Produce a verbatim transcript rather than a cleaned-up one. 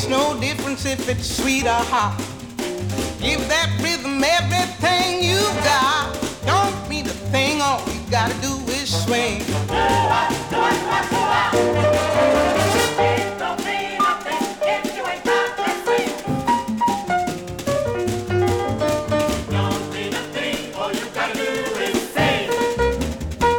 makes no difference if it's sweet or hot. Give that rhythm everything you got. Don't mean a thing, all you gotta do is swing.